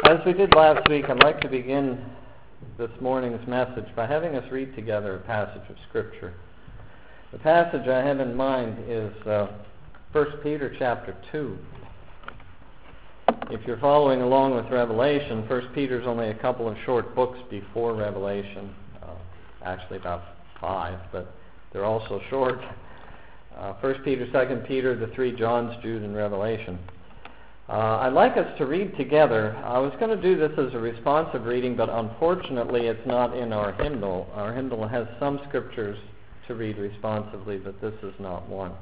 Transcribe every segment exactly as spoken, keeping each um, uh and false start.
As we did last week, I'd like to begin this morning's message by having us read together a passage of Scripture. The passage I have in mind is uh, First Peter chapter two. If you're following along with Revelation, First Peter's only a couple of short books before Revelation, uh, actually about five, but they're also short. Uh, First Peter, Second Peter, the three Johns, Jude, and Revelation. Uh, I'd like us to read together. I was going to do this as a responsive reading, but unfortunately it's not in our hymnal. Our hymnal has some scriptures to read responsively, but this is not one.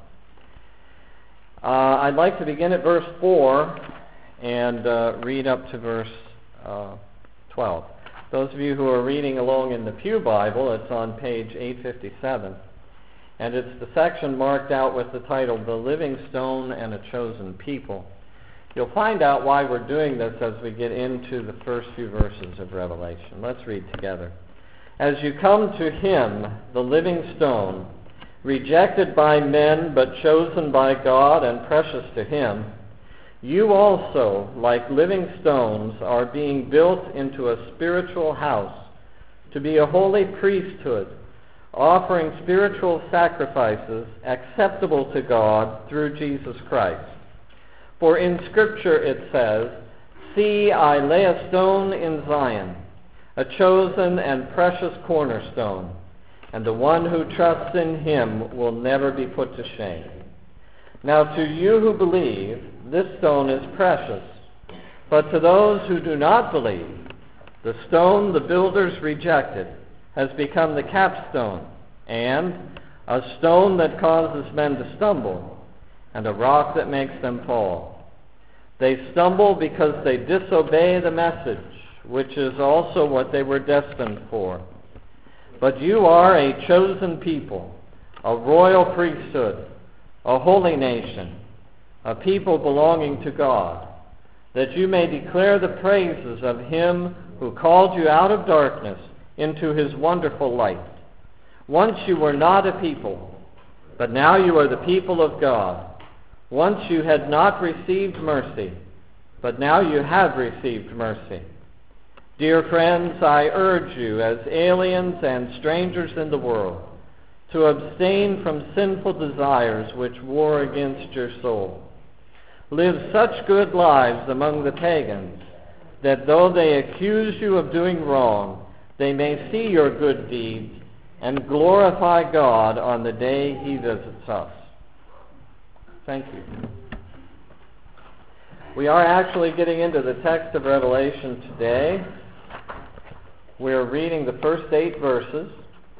Uh, I'd like to begin at verse four and uh, read up to verse uh, twelve. Those of you who are reading along in the Pew Bible, it's on page eight fifty-seven, and it's the section marked out with the title, The Living Stone and a Chosen People. You'll find out why we're doing this as we get into the first few verses of Revelation. Let's read together. As you come to him, the living stone, rejected by men but chosen by God and precious to him, you also, like living stones, are being built into a spiritual house to be a holy priesthood, offering spiritual sacrifices acceptable to God through Jesus Christ. For in Scripture it says, See, I lay a stone in Zion, a chosen and precious cornerstone, and the one who trusts in him will never be put to shame. Now to you who believe, this stone is precious, but to those who do not believe, the stone the builders rejected has become the capstone, and a stone that causes men to stumble, and a rock that makes them fall. They stumble because they disobey the message, which is also what they were destined for. But you are a chosen people, a royal priesthood, a holy nation, a people belonging to God, that you may declare the praises of him who called you out of darkness into his wonderful light. Once you were not a people, but now you are the people of God. Once you had not received mercy, but now you have received mercy. Dear friends, I urge you as aliens and strangers in the world to abstain from sinful desires which war against your soul. Live such good lives among the pagans that though they accuse you of doing wrong, they may see your good deeds and glorify God on the day he visits us. Thank you. We are actually getting into the text of Revelation today. We're reading the first eight verses.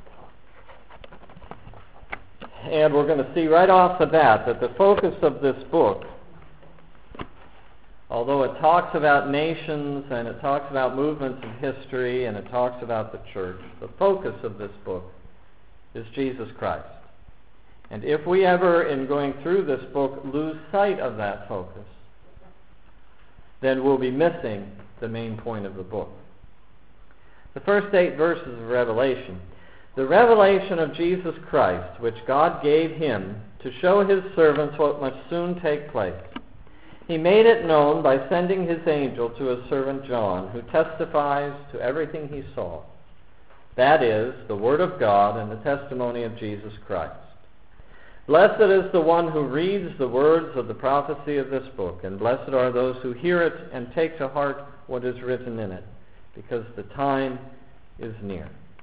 And we're going to see right off the bat that the focus of this book, although it talks about nations and it talks about movements in history and it talks about the church, the focus of this book is Jesus Christ. And if we ever, in going through this book, lose sight of that focus, then we'll be missing the main point of the book. The first eight verses of Revelation. The revelation of Jesus Christ, which God gave him to show his servants what must soon take place. He made it known by sending his angel to his servant John, who testifies to everything he saw. That is, the word of God and the testimony of Jesus Christ. Blessed is the one who reads the words of the prophecy of this book, and blessed are those who hear it and take to heart what is written in it, because the time is near.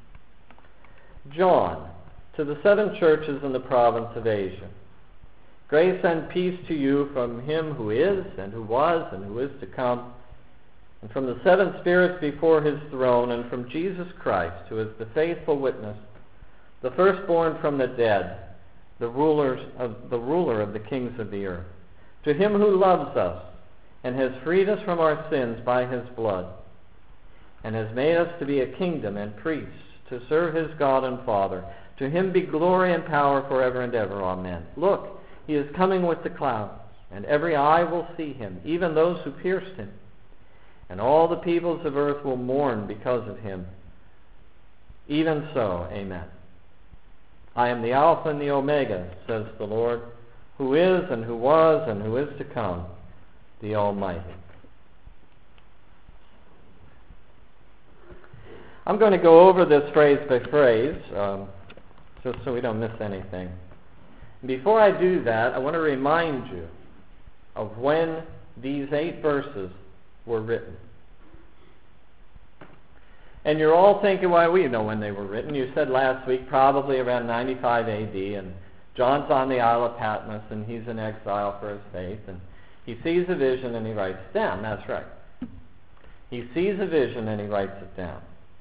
John, to the seven churches in the province of Asia. Grace and peace to you from him who is, and who was, and who is to come, and from the seven spirits before his throne, and from Jesus Christ, who is the faithful witness, the firstborn from the dead, the rulers of the ruler of the kings of the earth. To him who loves us, and has freed us from our sins by his blood, and has made us to be a kingdom and priests, to serve his God and Father. To him be glory and power forever and ever. Amen. Look, he is coming with the clouds, and every eye will see him, even those who pierced him. And all the peoples of earth will mourn because of him. Even so, amen. I am the Alpha and the Omega, says the Lord, who is and who was and who is to come, the Almighty. I'm going to go over this phrase by phrase, um, just so we don't miss anything. Before I do that, I want to remind you of when these eight verses were written. And you're all thinking, well, we know when they were written. You said last week probably around ninety-five A D, and John's on the Isle of Patmos, and he's in exile for his faith, and he sees a vision and he writes it down. That's right. He sees a vision and he writes it down.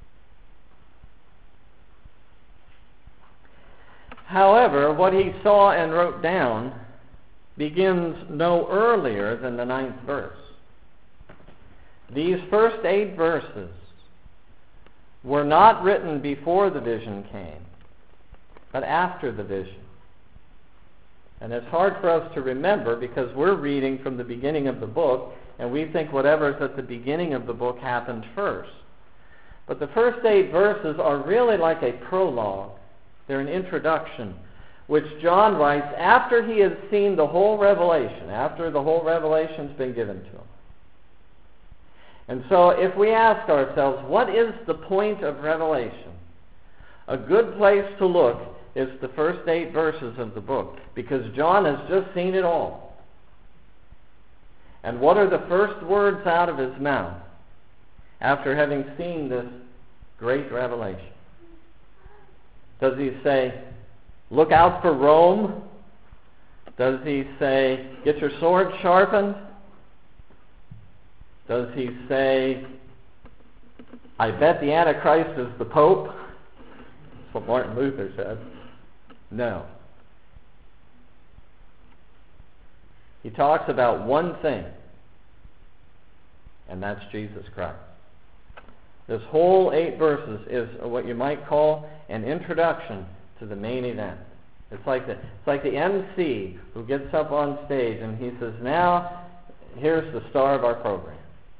However, what he saw and wrote down begins no earlier than the ninth verse. These first eight verses were not written before the vision came, but after the vision. And it's hard for us to remember because we're reading from the beginning of the book, and we think whatever's at the beginning of the book happened first. But the first eight verses are really like a prologue. They're an introduction, which John writes after he has seen the whole revelation, after the whole revelation's been given to him. And so if we ask ourselves, what is the point of Revelation? A good place to look is the first eight verses of the book, because John has just seen it all. And what are the first words out of his mouth after having seen this great revelation? Does he say, look out for Rome? Does he say, get your sword sharpened? Does he say, I bet the Antichrist is the Pope? That's what Martin Luther said. No. He talks about one thing, and that's Jesus Christ. This whole eight verses is what you might call an introduction to the main event. It's like the, it's like the M C who gets up on stage and he says, now, here's the star of our program.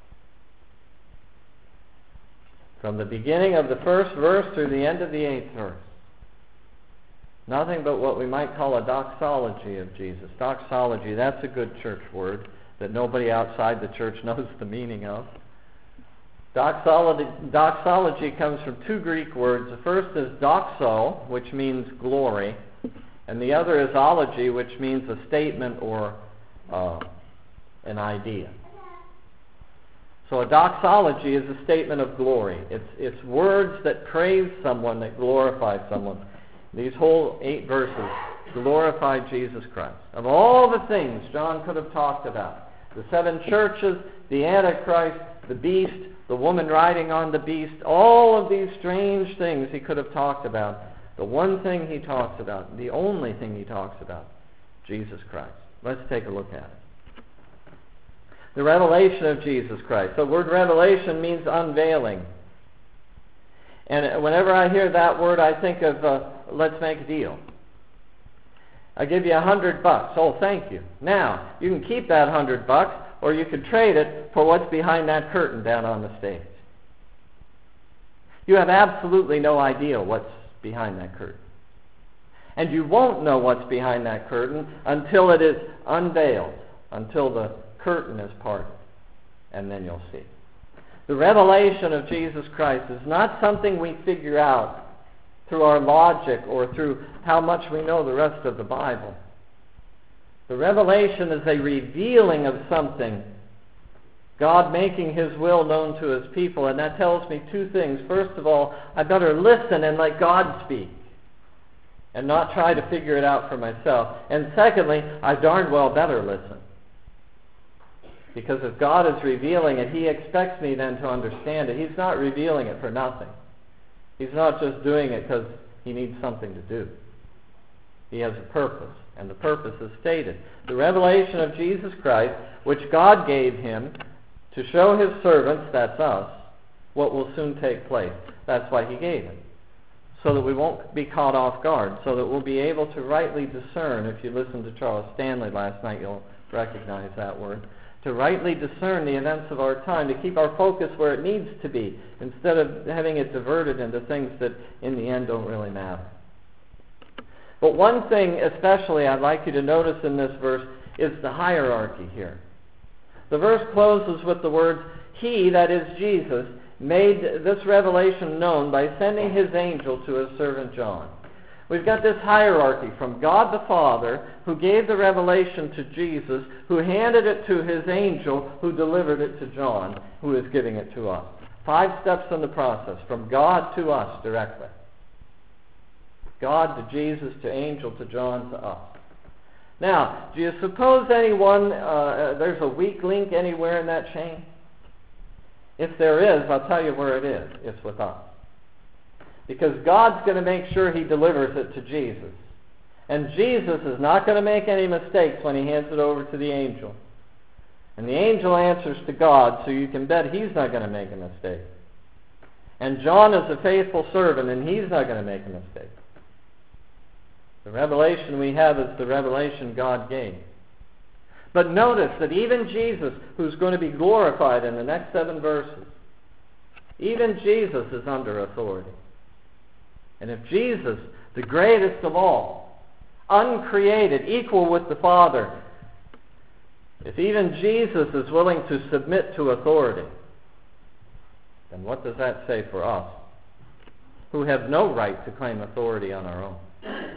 From the beginning of the first verse through the end of the eighth verse. Nothing but what we might call a doxology of Jesus. Doxology, that's a good church word that nobody outside the church knows the meaning of. Doxology, doxology comes from two Greek words. The first is doxo, which means glory, and the other is ology, which means a statement or uh, an idea. So a doxology is a statement of glory. It's, it's words that praise someone, that glorify someone. These whole eight verses glorify Jesus Christ. Of all the things John could have talked about, the seven churches, the Antichrist, the beast, the woman riding on the beast, all of these strange things he could have talked about, the one thing he talks about, the only thing he talks about, Jesus Christ. Let's take a look at it. The revelation of Jesus Christ. The word revelation means unveiling. And whenever I hear that word, I think of, uh, let's make a deal. I give you a hundred bucks. Oh, thank you. Now, you can keep that hundred bucks, or you could trade it for what's behind that curtain down on the stage. You have absolutely no idea what's behind that curtain. And you won't know what's behind that curtain until it is unveiled, until the curtain is parted, and then you'll see. The revelation of Jesus Christ is not something we figure out through our logic or through how much we know the rest of the Bible. The revelation is a revealing of something, God making His will known to His people, and that tells me two things. First of all, I better listen and let God speak, and not try to figure it out for myself. And secondly, I darn well better listen. Because if God is revealing it, He expects me then to understand it. He's not revealing it for nothing. He's not just doing it because He needs something to do. He has a purpose, and the purpose is stated. The revelation of Jesus Christ, which God gave Him to show His servants, that's us, what will soon take place. That's why He gave it. So that we won't be caught off guard, so that we'll be able to rightly discern. If you listened to Charles Stanley last night, you'll recognize that word. To rightly discern the events of our time, to keep our focus where it needs to be, instead of having it diverted into things that in the end don't really matter. But one thing especially I'd like you to notice in this verse is the hierarchy here. The verse closes with the words, He, that is Jesus, made this revelation known by sending his angel to his servant John. We've got this hierarchy from God the Father, who gave the revelation to Jesus, who handed it to his angel, who delivered it to John, who is giving it to us. Five steps in the process, from God to us directly. God to Jesus, to angel, to John, to us. Now, do you suppose anyone, uh, there's a weak link anywhere in that chain? If there is, I'll tell you where it is. It's with us. Because God's going to make sure he delivers it to Jesus. And Jesus is not going to make any mistakes when he hands it over to the angel. And the angel answers to God, so you can bet he's not going to make a mistake. And John is a faithful servant, and he's not going to make a mistake. The revelation we have is the revelation God gave. But notice that even Jesus, who's going to be glorified in the next seven verses, even Jesus is under authority. And if Jesus, the greatest of all, uncreated, equal with the Father, if even Jesus is willing to submit to authority, then what does that say for us, who have no right to claim authority on our own?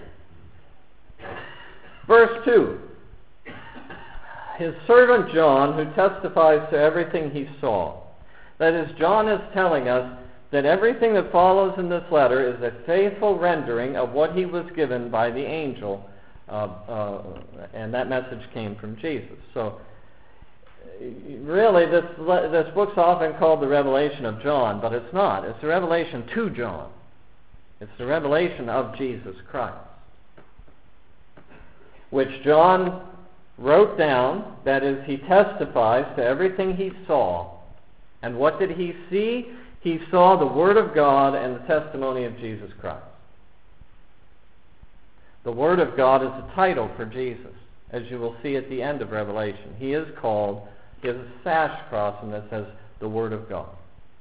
Verse two. His servant John, who testifies to everything he saw. That is, John is telling us that everything that follows in this letter is a faithful rendering of what he was given by the angel, uh, uh, and that message came from Jesus. So, really, this, this book's often called the Revelation of John, but it's not. It's the revelation to John. It's the revelation of Jesus Christ, which John wrote down. That is, he testifies to everything he saw. And what did he see? He saw the Word of God and the testimony of Jesus Christ. The Word of God is a title for Jesus, as you will see at the end of Revelation. He is called, he has a sash across him that says, the Word of God.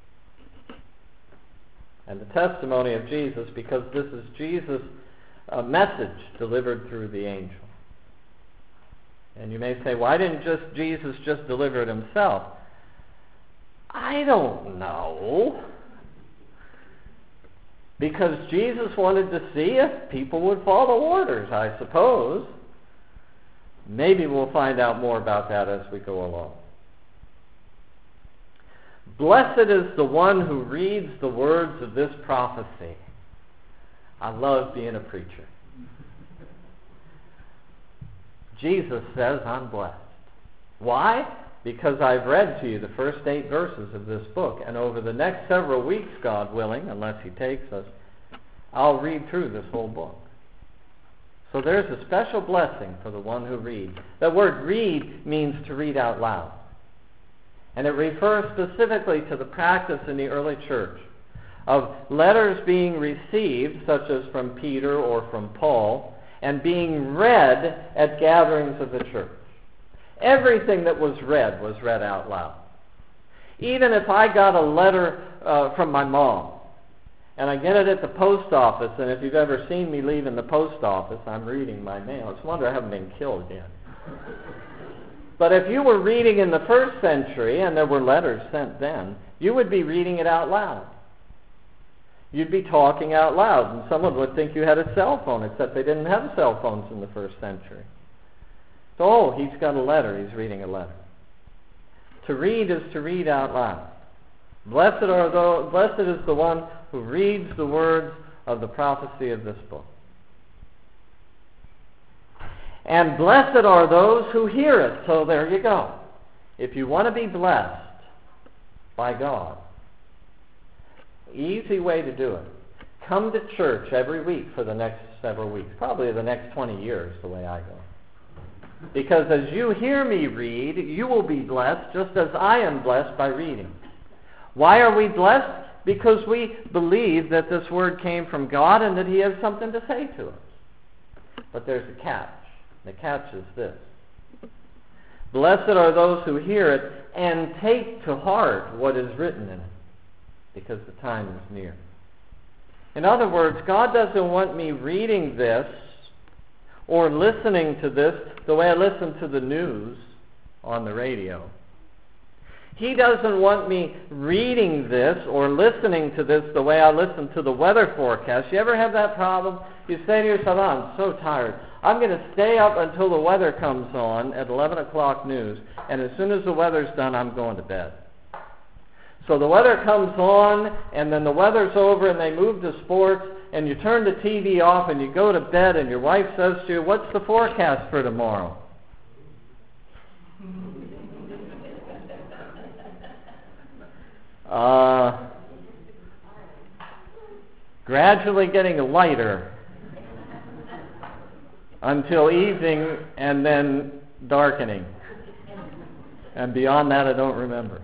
And the testimony of Jesus, because this is Jesus' uh, message delivered through the angel. And you may say, why didn't just Jesus just deliver it himself? I don't know. Because Jesus wanted to see if people would follow orders, I suppose. Maybe we'll find out more about that as we go along. Blessed is the one who reads the words of this prophecy. I love being a preacher. Jesus says, I'm blessed. Why? Because I've read to you the first eight verses of this book, and over the next several weeks, God willing, unless he takes us, I'll read through this whole book. So there's a special blessing for the one who reads. The word read means to read out loud. And it refers specifically to the practice in the early church of letters being received, such as from Peter or from Paul, and being read at gatherings of the church. Everything that was read was read out loud. Even if I got a letter uh, from my mom, and I get it at the post office, and if you've ever seen me leaving the post office, I'm reading my mail. It's a wonder I haven't been killed yet. But if you were reading in the first century, and there were letters sent then, you would be reading it out loud. You'd be talking out loud, and someone would think you had a cell phone, except they didn't have cell phones in the first century. So, oh, he's got a letter, he's reading a letter. To read is to read out loud. Blessed are those, blessed is the one who reads the words of the prophecy of this book. And blessed are those who hear it. So there you go. If you want to be blessed by God, easy way to do it. Come to church every week for the next several weeks. Probably the next twenty years, the way I go. Because as you hear me read, you will be blessed just as I am blessed by reading. Why are we blessed? Because we believe that this word came from God and that he has something to say to us. But there's a catch. The catch is this. Blessed are those who hear it and take to heart what is written in it, because the time is near. In other words, God doesn't want me reading this or listening to this the way I listen to the news on the radio. He doesn't want me reading this or listening to this the way I listen to the weather forecast. You ever have that problem? You say to yourself, oh, I'm so tired. I'm going to stay up until the weather comes on at eleven o'clock news, and as soon as the weather's done, I'm going to bed. So the weather comes on, and then the weather's over, and they move to sports, and you turn the T V off, and you go to bed, and your wife says to you, what's the forecast for tomorrow? uh, gradually getting lighter until evening, and then darkening. And beyond that, I don't remember.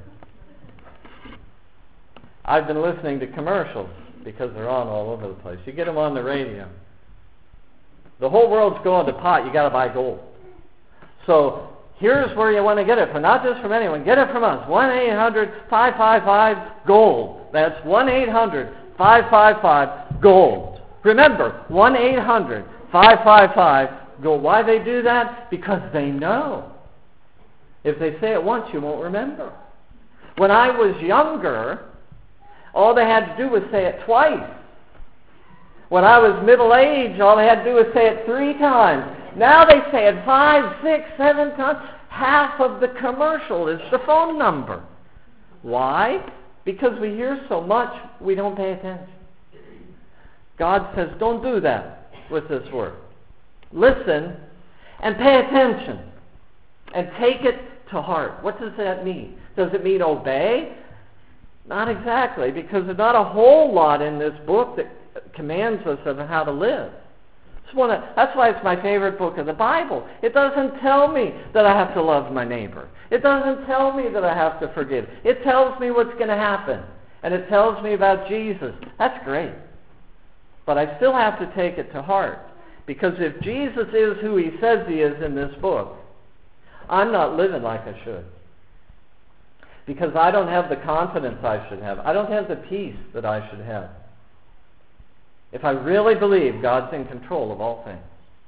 I've been listening to commercials because they're on all over the place. You get them on the radio. The whole world's going to pot. You got to buy gold. So here's where you want to get it from. Not just from anyone. Get it from us. one eight hundred five five five gold. That's one eight hundred five five five gold. Remember, one eight hundred five five five gold. Why they do that? Because they know. If they say it once, you won't remember. When I was younger, all they had to do was say it twice. When I was middle-aged, all they had to do was say it three times. Now they say it five, six, seven times. Half of the commercial is the phone number. Why? Because we hear so much, we don't pay attention. God says, don't do that with this word. Listen and pay attention and take it to heart. What does that mean? Does it mean obey? Not exactly, because there's not a whole lot in this book that commands us of how to live. It's one of, that's why it's my favorite book of the Bible. It doesn't tell me that I have to love my neighbor. It doesn't tell me that I have to forgive. It tells me what's going to happen. And it tells me about Jesus. That's great. But I still have to take it to heart. Because if Jesus is who he says he is in this book, I'm not living like I should. Because I don't have the confidence I should have. I don't have the peace that I should have. If I really believe God's in control of all things.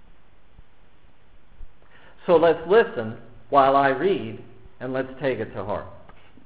So let's listen while I read, and let's take it to heart.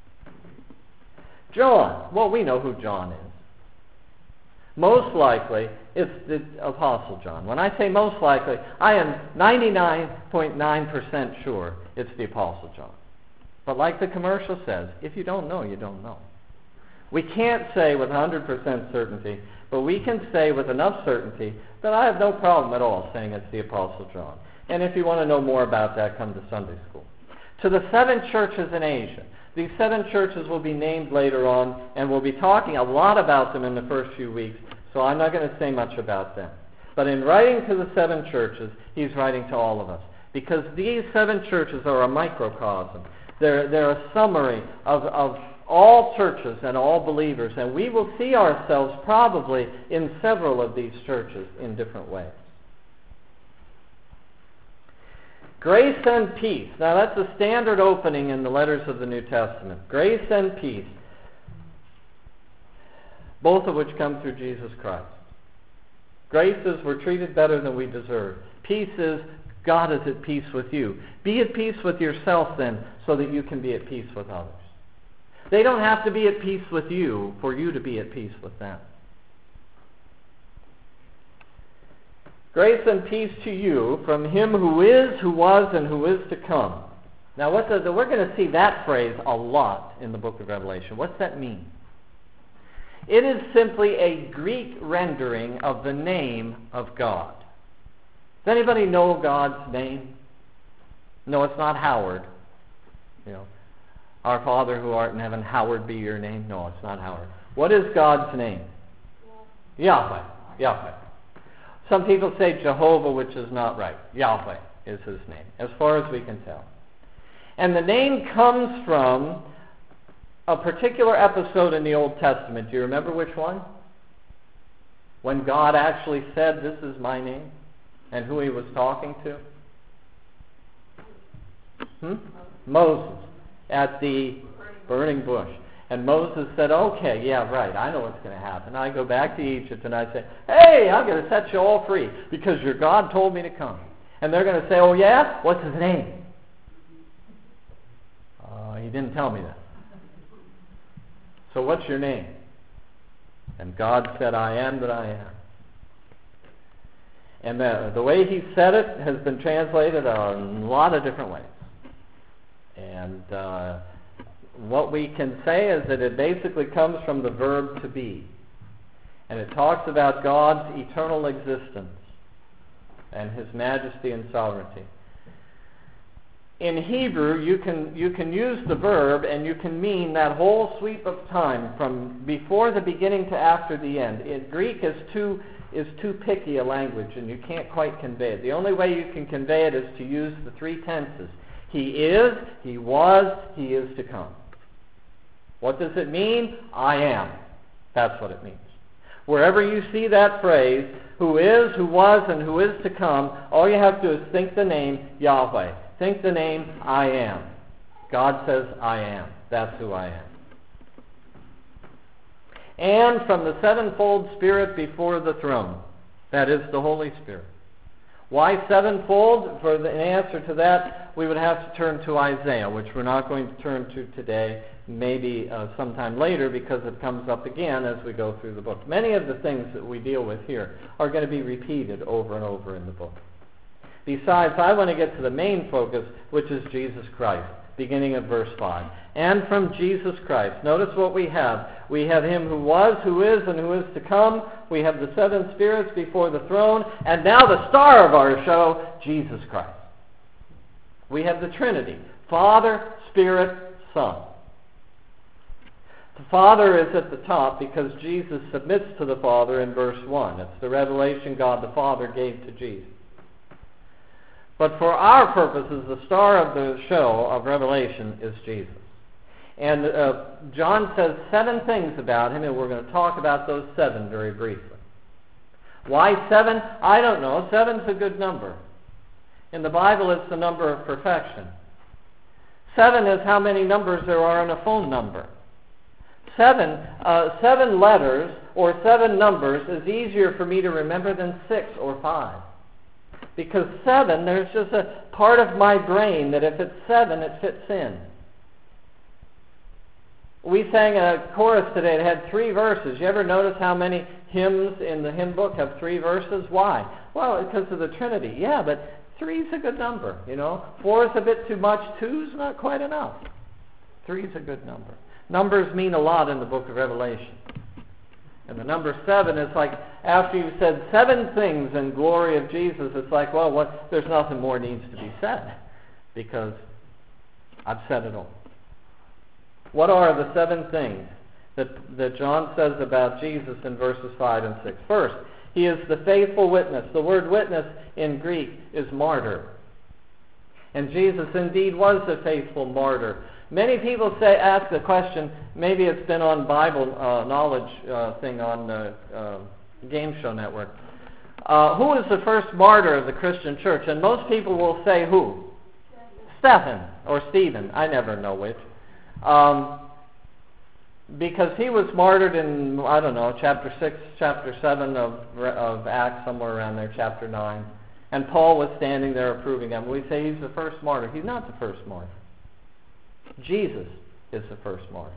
John. Well, we know who John is. Most likely, it's the Apostle John. When I say most likely, I am ninety-nine point nine percent sure it's the Apostle John. But like the commercial says, if you don't know, you don't know. We can't say with one hundred percent certainty, but we can say with enough certainty that I have no problem at all saying it's the Apostle John. And if you want to know more about that, come to Sunday school. To the seven churches in Asia. These seven churches will be named later on, and we'll be talking a lot about them in the first few weeks, so I'm not going to say much about them. But in writing to the seven churches, he's writing to all of us. Because these seven churches are a microcosm. They're, they're a summary of, of all churches and all believers, and we will see ourselves probably in several of these churches in different ways. Grace and peace. Now that's a standard opening in the letters of the New Testament. Grace and peace, both of which come through Jesus Christ. Grace is we're treated better than we deserve. Peace is God is at peace with you. Be at peace with yourself then, so that you can be at peace with others. They don't have to be at peace with you for you to be at peace with them. Grace and peace to you from him who is, who was, and who is to come. Now, what does, we're going to see that phrase a lot in the book of Revelation. What's that mean? It is simply a Greek rendering of the name of God. Does anybody know God's name? No, it's not Howard. You know, our Father who art in heaven, hallowed be your name. No, it's not Howard. What is God's name? Yahweh. Yahweh. Some people say Jehovah, which is not right. Yahweh is his name, as far as we can tell. And the name comes from a particular episode in the Old Testament. Do you remember which one? When God actually said, this is my name, and who he was talking to? Hmm? Moses at the burning bush. And Moses said, okay, yeah, right, I know what's going to happen. I go back to Egypt and I say, hey, I'm going to set you all free because your God told me to come. And they're going to say, oh yeah? What's his name? Uh, he didn't tell me that. So what's your name? And God said, I am that I am. And the, the way he said it has been translated a lot of different ways. And uh, what we can say is that it basically comes from the verb to be. And it talks about God's eternal existence and his majesty and sovereignty. In Hebrew, you can you can use the verb and you can mean that whole sweep of time from before the beginning to after the end. In Greek is too is too picky a language, and you can't quite convey it. The only way you can convey it is to use the three tenses. He is, he was, he is to come. What does it mean? I am. That's what it means. Wherever you see that phrase, who is, who was, and who is to come, all you have to do is think the name Yahweh. Think the name I am. God says I am. That's who I am. And from the sevenfold Spirit before the throne. That is the Holy Spirit. Why sevenfold? For the answer to that, we would have to turn to Isaiah, which we're not going to turn to today, maybe uh, sometime later, because it comes up again as we go through the book. Many of the things that we deal with here are going to be repeated over and over in the book. Besides, I want to get to the main focus, which is Jesus Christ, beginning of verse five. And from Jesus Christ. Notice what we have. We have him who was, who is, and who is to come. We have the seven spirits before the throne. And now the star of our show, Jesus Christ. We have the Trinity. Father, Spirit, Son. The Father is at the top because Jesus submits to the Father in verse one. It's the revelation God the Father gave to Jesus. But for our purposes, the star of the show of Revelation is Jesus. And uh, John says seven things about him, and we're going to talk about those seven very briefly. Why seven? I don't know. Seven's a good number. In the Bible, it's the number of perfection. Seven is how many numbers there are in a phone number. Seven, uh, seven letters or seven numbers is easier for me to remember than six or five. Because seven, there's just a part of my brain that if it's seven, it fits in. We sang a chorus today that had three verses. You ever notice how many hymns in the hymn book have three verses? Why? Well, because of the Trinity. Yeah, but three's a good number, you know. Four is a bit too much. Two's not quite enough. Three's a good number. Numbers mean a lot in the book of Revelation. And the number seven is like, after you've said seven things in glory of Jesus, it's like, well, what, there's nothing more needs to be said because I've said it all. What are the seven things that, that John says about Jesus in verses five and six? First, he is the faithful witness. The word witness in Greek is martyr. And Jesus indeed was a faithful martyr. Many people say, ask the question, maybe it's been on Bible uh, knowledge uh, thing on the uh, Game Show Network. Uh, who was the first martyr of the Christian church? And most people will say who? Stephen or Stephen. I never know which. Um, because he was martyred in, I don't know, chapter six, chapter seven of, of Acts, somewhere around there, chapter nine. And Paul was standing there approving him. We say he's the first martyr. He's not the first martyr. Jesus is the first martyr.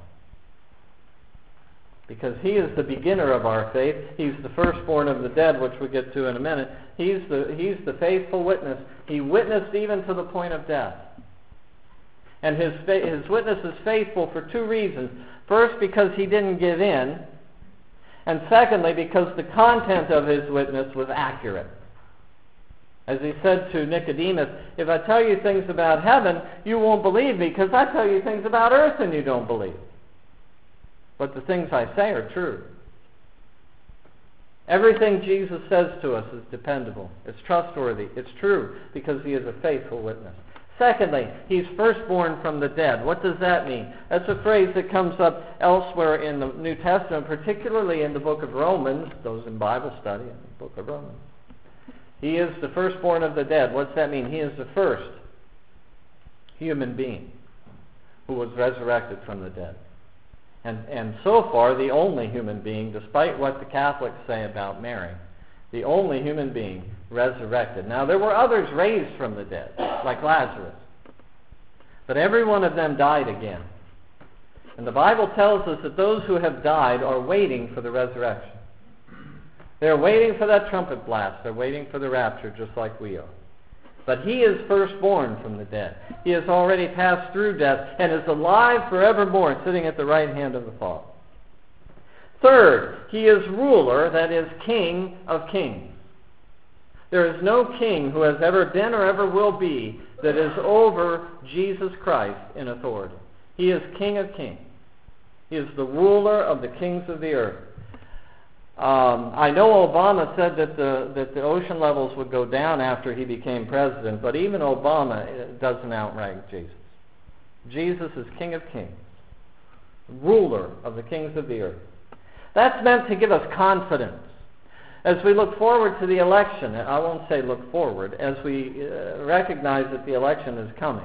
Because he is the beginner of our faith. He's the firstborn of the dead, which we'll get to in a minute. He's the, he's the faithful witness. He witnessed even to the point of death. And his, his witness is faithful for two reasons. First, because he didn't give in. And secondly, because the content of his witness was accurate. As he said to Nicodemus, if I tell you things about heaven, you won't believe me because I tell you things about earth and you don't believe. But the things I say are true. Everything Jesus says to us is dependable. It's trustworthy. It's true because he is a faithful witness. Secondly, he's firstborn from the dead. What does that mean? That's a phrase that comes up elsewhere in the New Testament, particularly in the book of Romans, those in Bible study, in the book of Romans. He is the firstborn of the dead. What's that mean? He is the first human being who was resurrected from the dead. And, and so far, the only human being, despite what the Catholics say about Mary, the only human being resurrected. Now, there were others raised from the dead, like Lazarus. But every one of them died again. And the Bible tells us that those who have died are waiting for the resurrection. They're waiting for that trumpet blast. They're waiting for the rapture just like we are. But he is firstborn from the dead. He has already passed through death and is alive forevermore, sitting at the right hand of the Father. Third, he is ruler, that is, King of kings. There is no king who has ever been or ever will be that is over Jesus Christ in authority. He is King of kings. He is the ruler of the kings of the earth. Um, I know Obama said that the that the ocean levels would go down after he became president, but even Obama doesn't outrank Jesus. Jesus is King of kings, ruler of the kings of the earth. That's meant to give us confidence. As we look forward to the election, I won't say look forward, as we uh, recognize that the election is coming.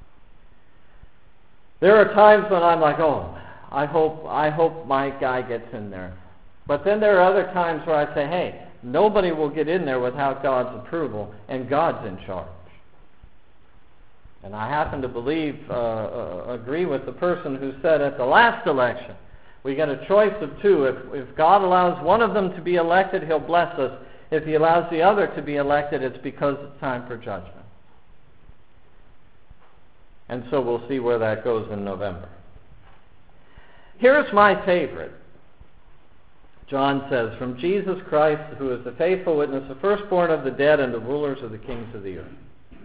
There are times when I'm like, oh, I hope I hope my guy gets in there. But then there are other times where I say, hey, nobody will get in there without God's approval, and God's in charge. And I happen to believe, uh, uh, agree with the person who said at the last election, we got a choice of two. If, if God allows one of them to be elected, he'll bless us. If he allows the other to be elected, it's because it's time for judgment. And so we'll see where that goes in November. Here's my favorite. John says, from Jesus Christ, who is the faithful witness, the firstborn of the dead and the rulers of the kings of the earth.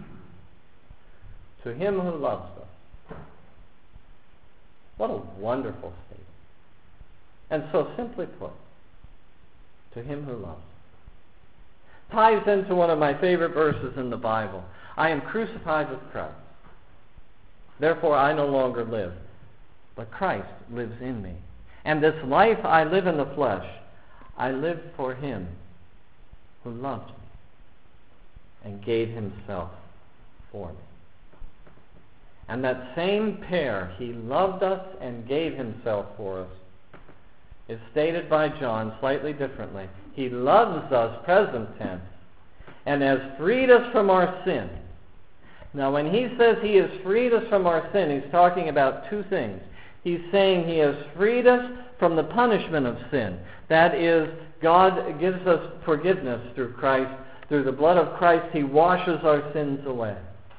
To him who loves us. What a wonderful statement. And so simply put, to him who loves us. Ties into one of my favorite verses in the Bible. I am crucified with Christ. Therefore I no longer live, but Christ lives in me. And this life I live in the flesh, I live for him who loved me and gave himself for me. And that same pair, he loved us and gave himself for us, is stated by John slightly differently. He loves us, present tense, and has freed us from our sin. Now when he says he has freed us from our sin, he's talking about two things. He's saying he has freed us from the punishment of sin. That is, God gives us forgiveness through Christ. Through the blood of Christ, he washes our sins away.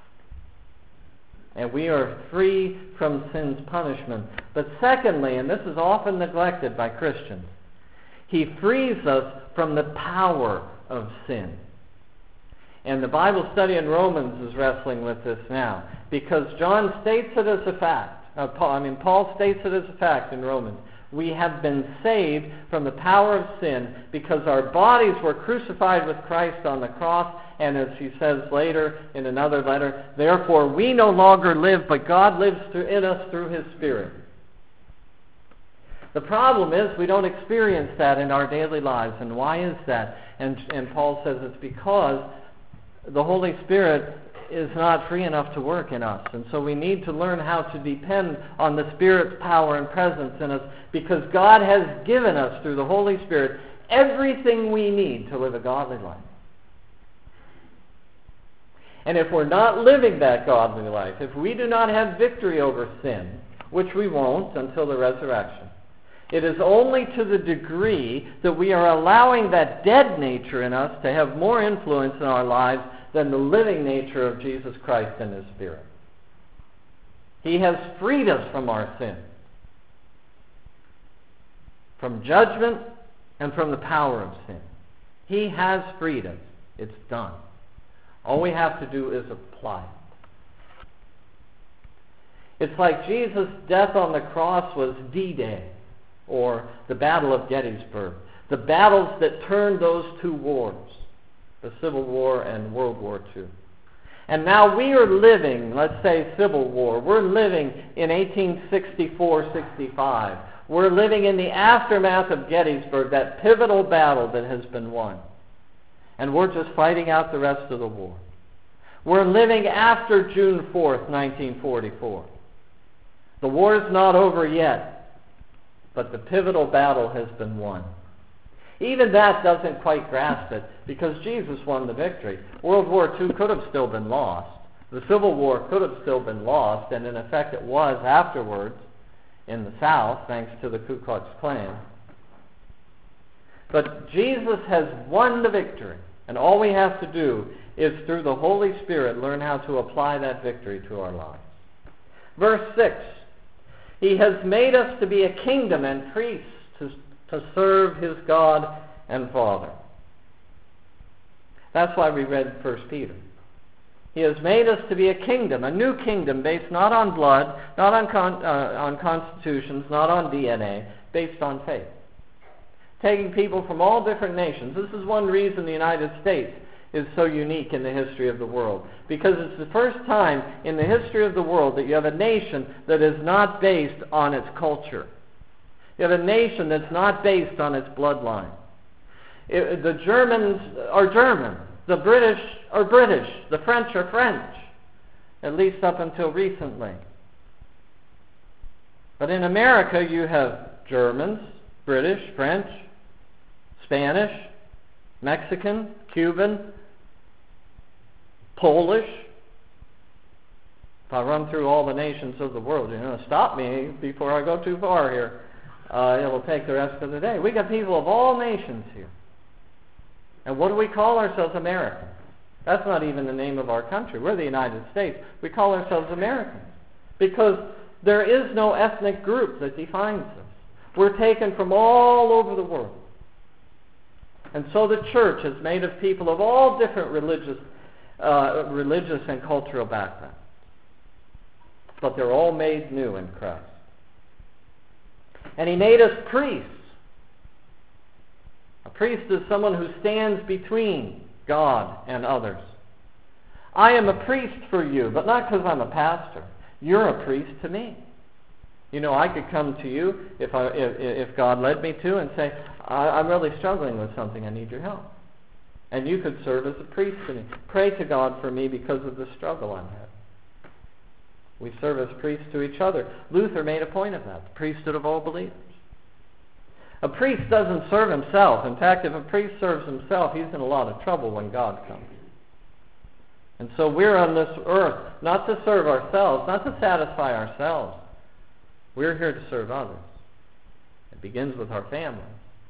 And we are free from sin's punishment. But secondly, and this is often neglected by Christians, he frees us from the power of sin. And the Bible study in Romans is wrestling with this now, because John states it as a fact. Uh, Paul, I mean, Paul states it as a fact in Romans. We have been saved from the power of sin because our bodies were crucified with Christ on the cross. And as he says later in another letter, therefore we no longer live, but God lives through, in us through his Spirit. The problem is we don't experience that in our daily lives. And why is that? And, and Paul says it's because the Holy Spirit is not free enough to work in us. And so we need to learn how to depend on the Spirit's power and presence in us, because God has given us through the Holy Spirit everything we need to live a godly life. And if we're not living that godly life, if we do not have victory over sin, which we won't until the resurrection, it is only to the degree that we are allowing that dead nature in us to have more influence in our lives than the living nature of Jesus Christ and his Spirit. He has freed us from our sin, from judgment, and from the power of sin. He has freed us. It's done. All we have to do is apply it. It's like Jesus' death on the cross was D-Day, or the Battle of Gettysburg, the battles that turned those two wars, the Civil War and World War Two. And now we are living, let's say Civil War, we're living in eighteen sixty-four sixty-five. We're living in the aftermath of Gettysburg, that pivotal battle that has been won. And we're just fighting out the rest of the war. We're living after June fourth, nineteen forty-four. The war is not over yet, but the pivotal battle has been won. Even that doesn't quite grasp it, because Jesus won the victory. World War Two could have still been lost. The Civil War could have still been lost, and in effect it was afterwards. in the South, thanks to the Ku Klux Klan. But Jesus has won the victory, and all we have to do is, through the Holy Spirit, learn how to apply that victory to our lives. Verse six, He has made us to be a kingdom and priests to, to serve His God and Father. That's why we read First Peter. He has made us to be a kingdom, a new kingdom based not on blood, not on, con, uh, on constitutions, not on D N A, based on faith. Taking people from all different nations. This is one reason the United States is so unique in the history of the world. Because it's the first time in the history of the world that you have a nation that is not based on its culture. You have a nation that's not based on its bloodline. It, the Germans are German. The British are British. The French are French. At least up until recently. But in America you have Germans, British, French, Spanish, Mexican, Cuban, Polish. If I run through all the nations of the world, you know, stop me before I go too far here. Uh, it'll take the rest of the day. We got people of all nations here. And what do we call ourselves? Americans. That's not even the name of our country. We're the United States. We call ourselves Americans because there is no ethnic group that defines us. We're taken from all over the world. And so the church is made of people of all different religious, uh, religious and cultural backgrounds. But they're all made new in Christ. And He made us priests. A priest is someone who stands between God and others. I am a priest for you, but not because I'm a pastor. You're a priest to me. You know, I could come to you if I, if, if God led me to and say, I, I'm really struggling with something, I need your help. And you could serve as a priest to me. Pray to God for me because of the struggle I'm having. We serve as priests to each other. Luther made a point of that, the priesthood of all believers. A priest doesn't serve himself. In fact, if a priest serves himself, he's in a lot of trouble when God comes. And so we're on this earth not to serve ourselves, not to satisfy ourselves. We're here to serve others. It begins with our family.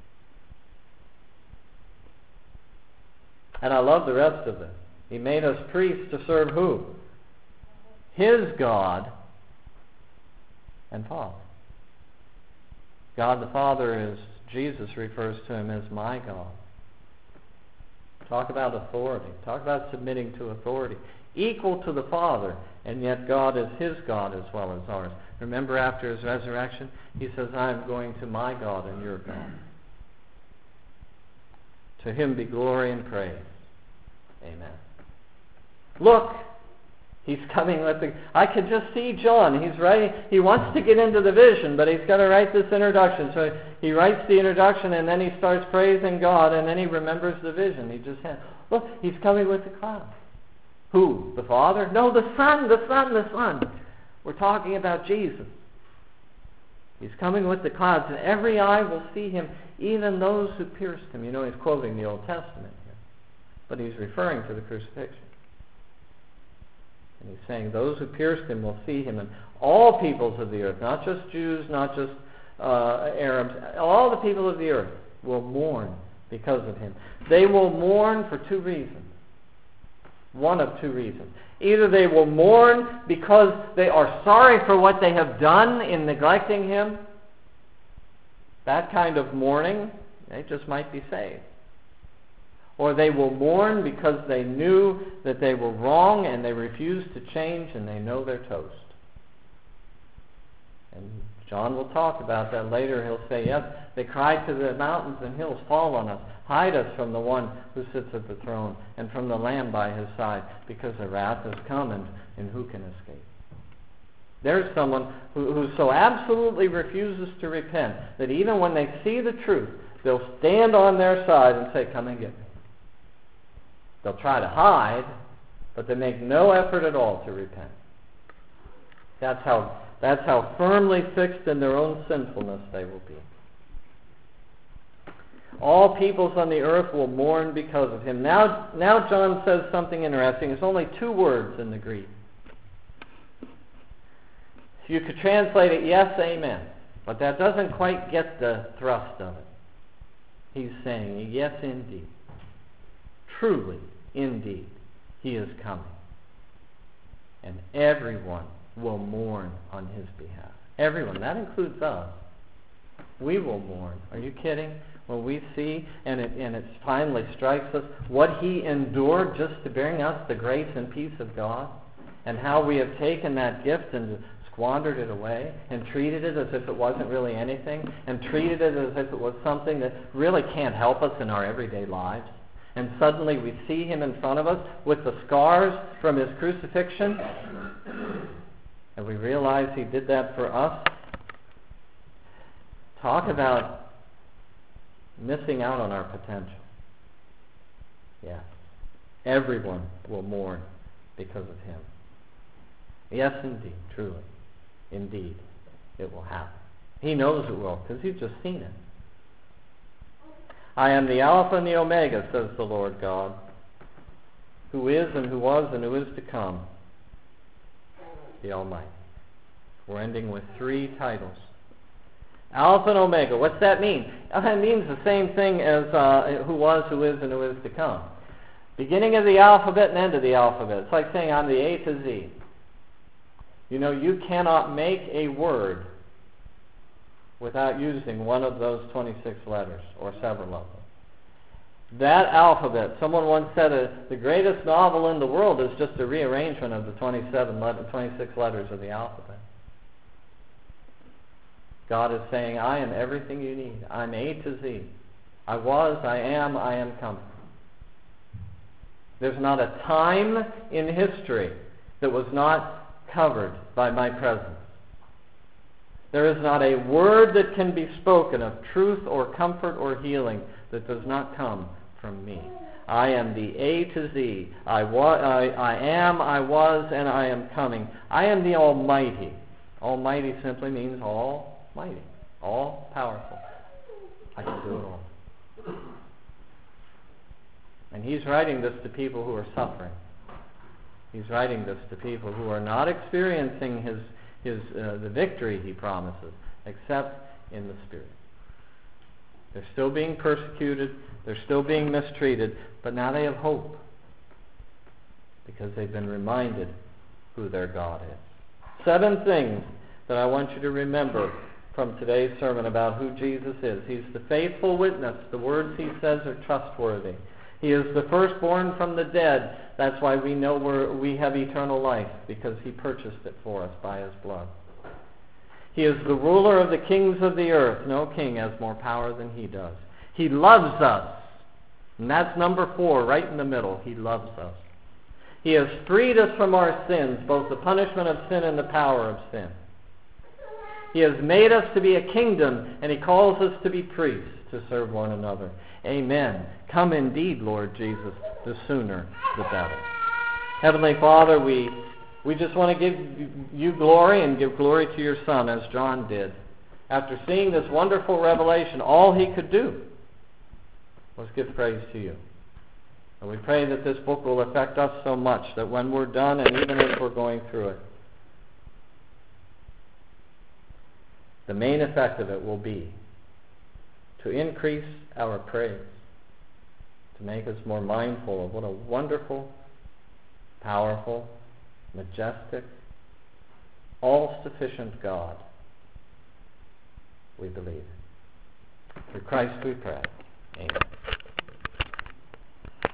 And I love the rest of it. He made us priests to serve who? His God and Father. God the Father is, Jesus refers to Him as my God. Talk about authority. Talk about submitting to authority. Equal to the Father, and yet God is His God as well as ours. Remember after His resurrection, He says, I am going to my God and your God. To Him be glory and praise. Amen. Look, He's coming with the... I could just see John. He's writing... He wants to get into the vision, but he's got to write this introduction. So he writes the introduction, and then he starts praising God, and then he remembers the vision. He just had... Look, He's coming with the clouds. Who? The Father? No, the Son, the Son, the Son. We're talking about Jesus. He's coming with the clouds, and every eye will see Him, even those who pierced Him. You know, he's quoting the Old Testament here. But he's referring to the crucifixion. And He's saying those who pierced Him will see Him, and all peoples of the earth, not just Jews, not just uh, Arabs, all the people of the earth will mourn because of Him. They will mourn for two reasons. One of two reasons. Either they will mourn because they are sorry for what they have done in neglecting Him. That kind of mourning, they just might be saved. Or they will mourn because they knew that they were wrong and they refused to change and they know they're toast. And John will talk about that later. He'll say, yes, they cried to the mountains and hills, fall on us. Hide us from the one who sits at the throne and from the Lamb by His side, because the wrath has come, and, and who can escape? There's someone who, who so absolutely refuses to repent that even when they see the truth, they'll stand on their side and say, come and get me. They'll try to hide, but they make no effort at all to repent. That's how, that's how firmly fixed in their own sinfulness they will be. All peoples on the earth will mourn because of Him. Now, now John says something interesting. It's only two words in the Greek. You could translate it, yes, amen. But that doesn't quite get the thrust of it. He's saying, yes, indeed. Truly, indeed, he is coming. And everyone will mourn on his behalf. Everyone. That includes us. We will mourn. Are you kidding? When we see, and it, and it finally strikes us, what he endured just to bring us the grace and peace of God, and how we have taken that gift and squandered it away, and treated it as if it wasn't really anything, and treated it as if it was something that really can't help us in our everyday lives. And suddenly we see him in front of us with the scars from his crucifixion, and we realize he did that for us. Talk about missing out on our potential. Yeah. Everyone will mourn because of him. Yes, indeed, truly. Indeed, it will happen. He knows it will, because he's just seen it. I am the Alpha and the Omega, says the Lord God, who is and who was and who is to come, the Almighty. We're ending with three titles. Alpha and Omega. What's that mean? It means the same thing as uh, who was, who is, and who is to come. Beginning of the alphabet and end of the alphabet. It's like saying I'm the A to Z. You know, you cannot make a word without using one of those twenty-six letters, or several of them. That alphabet, someone once said uh, the greatest novel in the world is just a rearrangement of the twenty-seven letter, twenty-six letters of the alphabet. God is saying, I am everything you need. I'm A to Z. I was, I am, I am coming. There's not a time in history that was not covered by my presence. There is not a word that can be spoken of truth or comfort or healing that does not come from me. I am the A to Z. I, wa- I, I am, I was, and I am coming. I am the Almighty. Almighty simply means almighty, all powerful. I can do it all. And he's writing this to people who are suffering. He's writing this to people who are not experiencing his His, uh, the victory he promises, except in the Spirit. They're still being persecuted, they're still being mistreated, but now they have hope because they've been reminded who their God is. Seven things that I want you to remember from today's sermon about who Jesus is. He's the faithful witness. The words he says are trustworthy. He is the firstborn from the dead. That's why we know we're, we have eternal life, because he purchased it for us by his blood. He is the ruler of the kings of the earth. No king has more power than he does. He loves us. And that's number four, right in the middle. He loves us. He has freed us from our sins, both the punishment of sin and the power of sin. He has made us to be a kingdom, and he calls us to be priests to serve one another. Amen. Come indeed, Lord Jesus, the sooner the better. Heavenly Father, we we just want to give you glory and give glory to your Son, as John did. After seeing this wonderful revelation, all he could do was give praise to you. And we pray that this book will affect us so much that when we're done, and even as we're going through it, the main effect of it will be to increase our praise, to make us more mindful of what a wonderful, powerful, majestic, all-sufficient God we believe. Through Christ we pray. Amen.